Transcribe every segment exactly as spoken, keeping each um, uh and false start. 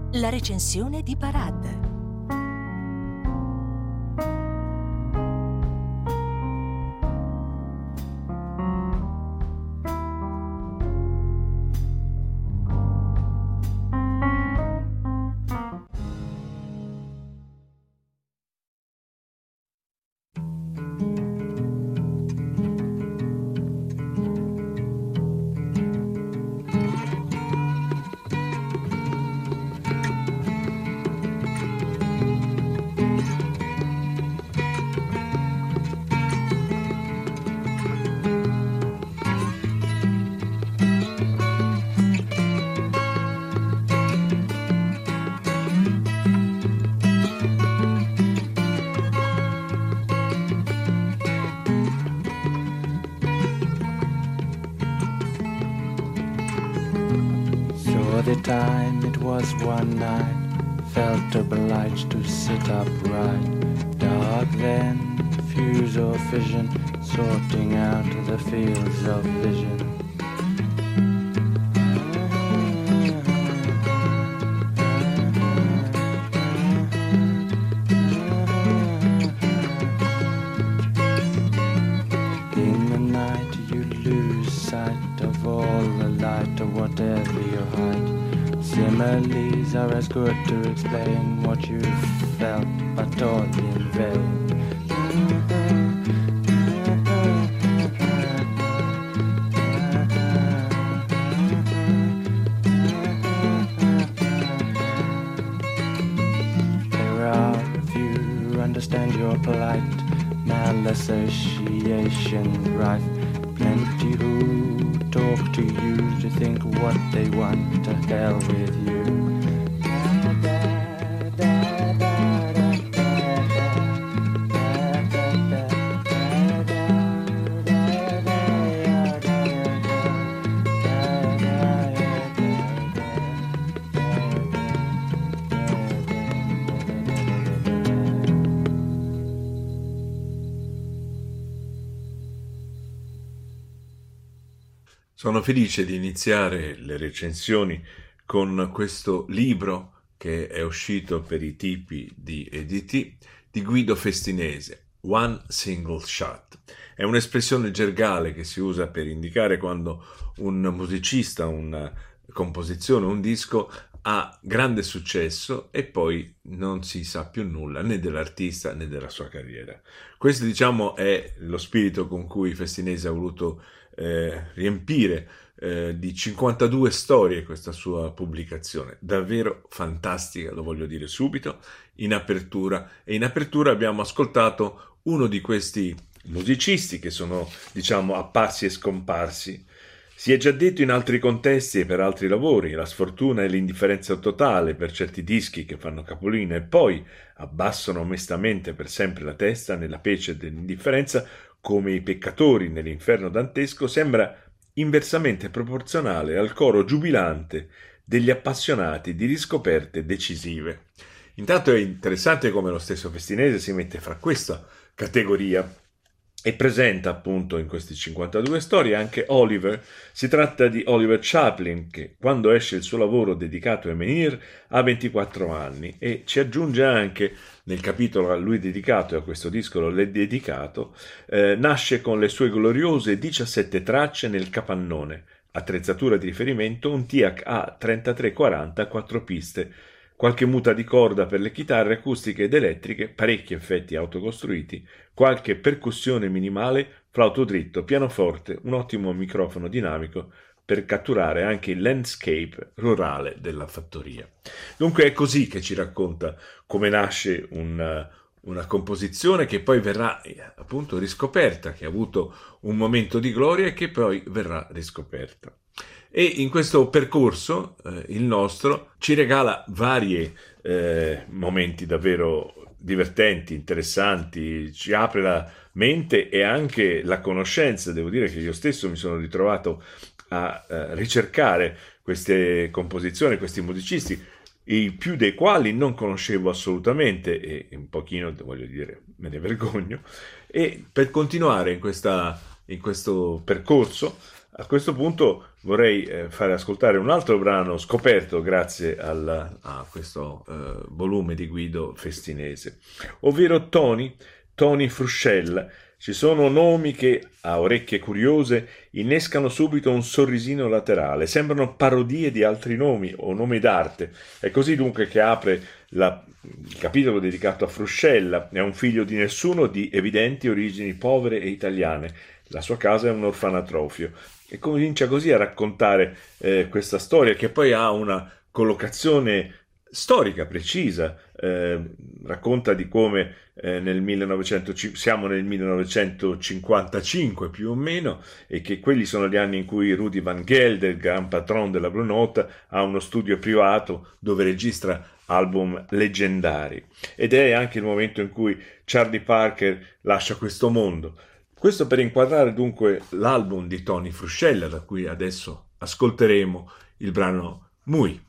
La recensione di Parad. The time it was one night, felt obliged to sit upright. Dark then, fuse or fission, sorting out the fields of vision. In the night you lose sight of all the light of whatever your height. Similes are as good to explain what you felt, but all in vain. There are few understand your plight, malice, association rife. Plenty who talk to you to think what they want, to hell with you. Sono felice di iniziare le recensioni con questo libro che è uscito per i tipi di E D T di Guido Festinese, One Single Shot. È un'espressione gergale che si usa per indicare quando un musicista, una composizione, un disco ha grande successo e poi non si sa più nulla né dell'artista né della sua carriera. Questo, diciamo, è lo spirito con cui Festinese ha voluto eh, riempire eh, di cinquantadue storie questa sua pubblicazione. Davvero fantastica, lo voglio dire subito, in apertura. E in apertura abbiamo ascoltato uno di questi musicisti che sono, diciamo, apparsi e scomparsi. Si è già detto in altri contesti e per altri lavori, la sfortuna e l'indifferenza totale per certi dischi che fanno capolino e poi abbassano onestamente per sempre la testa nella pece dell'indifferenza, come i peccatori nell'inferno dantesco, sembra inversamente proporzionale al coro giubilante degli appassionati di riscoperte decisive. Intanto è interessante come lo stesso Festinese si mette fra questa categoria e presenta appunto in questi cinquantadue storie anche Oliver. Si tratta di Oliver Chaplin che, quando esce il suo lavoro dedicato ai menhir, ha ventiquattro anni e ci aggiunge anche, nel capitolo a lui dedicato e a questo disco l'è dedicato, eh, nasce con le sue gloriose diciassette tracce nel capannone, attrezzatura di riferimento un T I A C A trentatré quaranta a quattro piste, qualche muta di corda per le chitarre acustiche ed elettriche, parecchi effetti autocostruiti, qualche percussione minimale, flauto dritto, pianoforte, un ottimo microfono dinamico per catturare anche il landscape rurale della fattoria. Dunque è così che ci racconta come nasce un, una composizione che poi verrà appunto riscoperta, che ha avuto un momento di gloria e che poi verrà riscoperta. E in questo percorso eh, il nostro ci regala vari eh, momenti davvero divertenti, interessanti, ci apre la mente e anche la conoscenza. Devo dire che io stesso mi sono ritrovato a eh, ricercare queste composizioni, questi musicisti, i più dei quali non conoscevo assolutamente e un pochino, voglio dire, me ne vergogno. E per continuare in, questa, in questo percorso A questo punto vorrei eh, fare ascoltare un altro brano scoperto grazie al, a questo eh, volume di Guido Festinese, ovvero Toni, Toni Fruscella. Ci sono nomi che, a orecchie curiose, innescano subito un sorrisino laterale, sembrano parodie di altri nomi o nomi d'arte. È così dunque che apre la, il capitolo dedicato a Fruscella. È un figlio di nessuno, di evidenti origini povere e italiane. La sua casa è un orfanatrofio. E comincia così a raccontare eh, questa storia, che poi ha una collocazione storica precisa. Eh, racconta di come eh, nel millenovecento, siamo nel millenovecentocinquantacinque più o meno, e che quelli sono gli anni in cui Rudy Van Gelder, il gran patron della Blue Note, ha uno studio privato dove registra album leggendari, ed è anche il momento in cui Charlie Parker lascia questo mondo. Questo per inquadrare dunque l'album di Toni Fruscella, da cui adesso ascolteremo il brano Mui.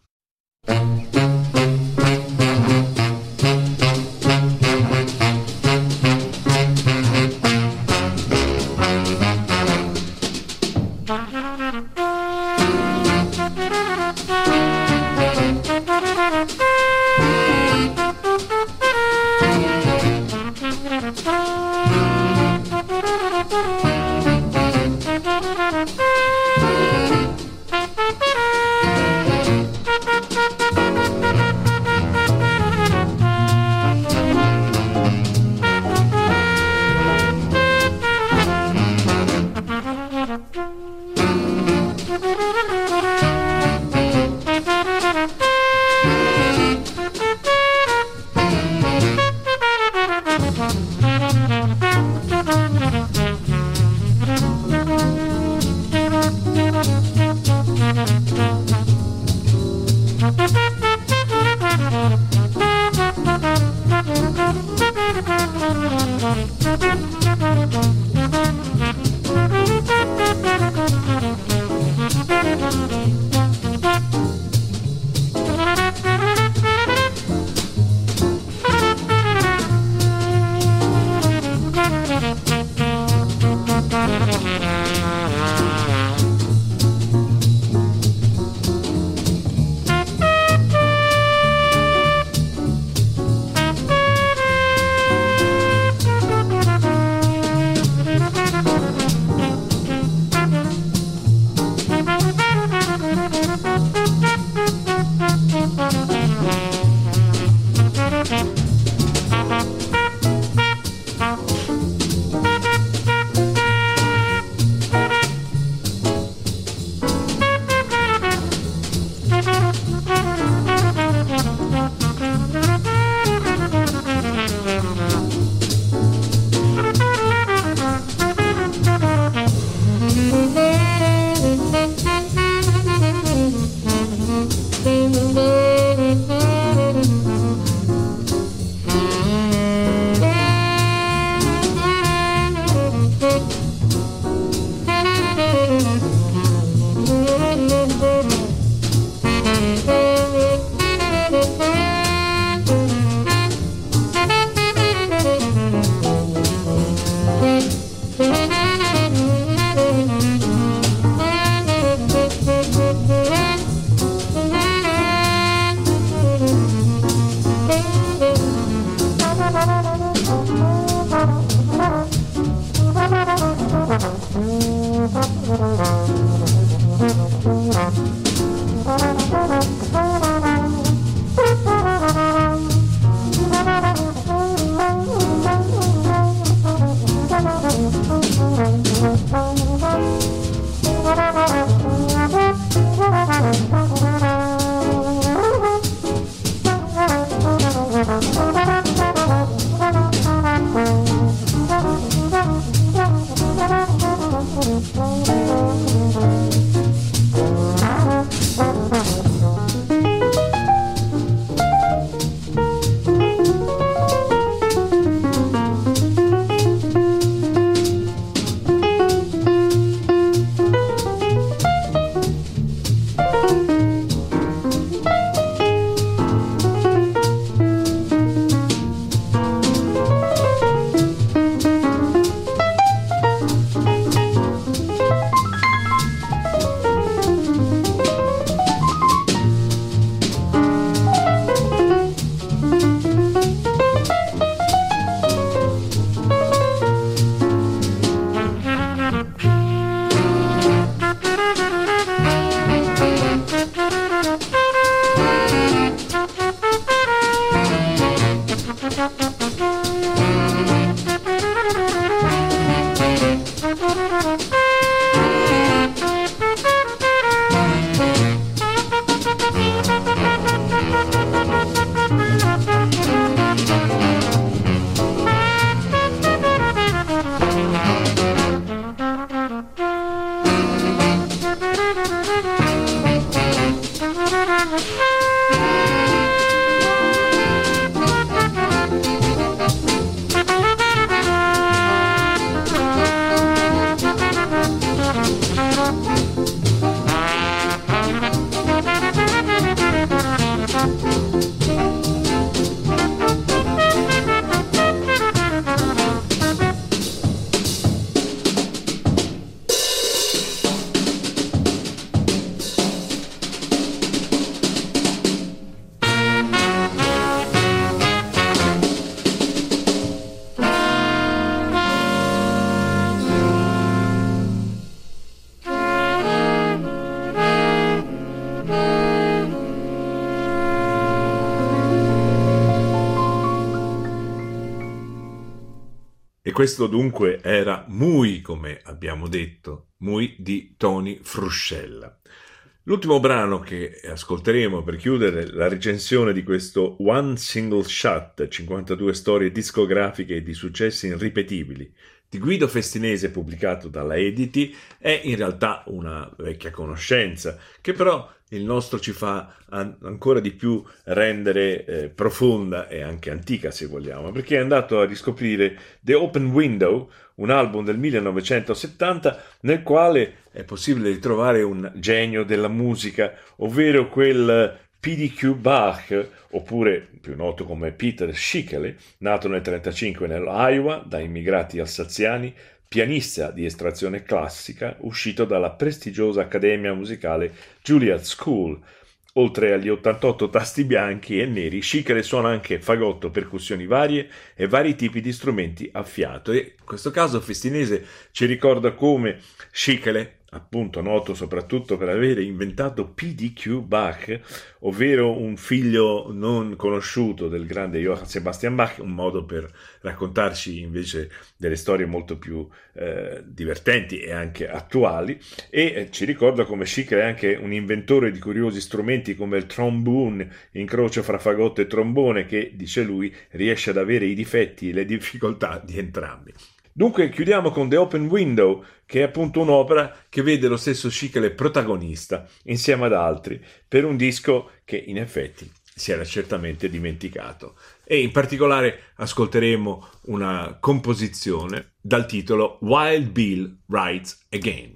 E questo dunque era Mui, come abbiamo detto, Mui di Tony Fruscella. L'ultimo brano che ascolteremo per chiudere la recensione di questo One Single Shot, cinquantadue storie discografiche e di successi irripetibili, di Guido Festinese, pubblicato dalla Editi, è in realtà una vecchia conoscenza, che però il nostro ci fa an- ancora di più rendere eh, profonda e anche antica, se vogliamo, perché è andato a riscoprire The Open Window, un album del millenovecentosettanta nel quale è possibile ritrovare un genio della musica, ovvero quel P D Q Bach, oppure più noto come Peter Schickele, nato nel millenovecentotrentacinque nell'Iowa da immigrati alsaziani, pianista di estrazione classica, uscito dalla prestigiosa accademia musicale Juilliard School. Oltre agli ottantotto tasti bianchi e neri, Schickele suona anche fagotto, percussioni varie e vari tipi di strumenti a fiato. E in questo caso Festinese ci ricorda come Schickele, appunto noto soprattutto per avere inventato P D Q Bach, ovvero un figlio non conosciuto del grande Johann Sebastian Bach, un modo per raccontarci invece delle storie molto più eh, divertenti e anche attuali, e eh, ci ricorda come Schickele è anche un inventore di curiosi strumenti come il trombone, incrocio fra fagotto e trombone, che, dice lui, riesce ad avere i difetti e le difficoltà di entrambi. Dunque chiudiamo con The Open Window, che è appunto un'opera che vede lo stesso Schickele protagonista insieme ad altri per un disco che in effetti si era certamente dimenticato. E in particolare ascolteremo una composizione dal titolo Wild Bill Rides Again.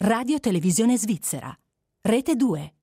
Radio Televisione Svizzera. Rete due.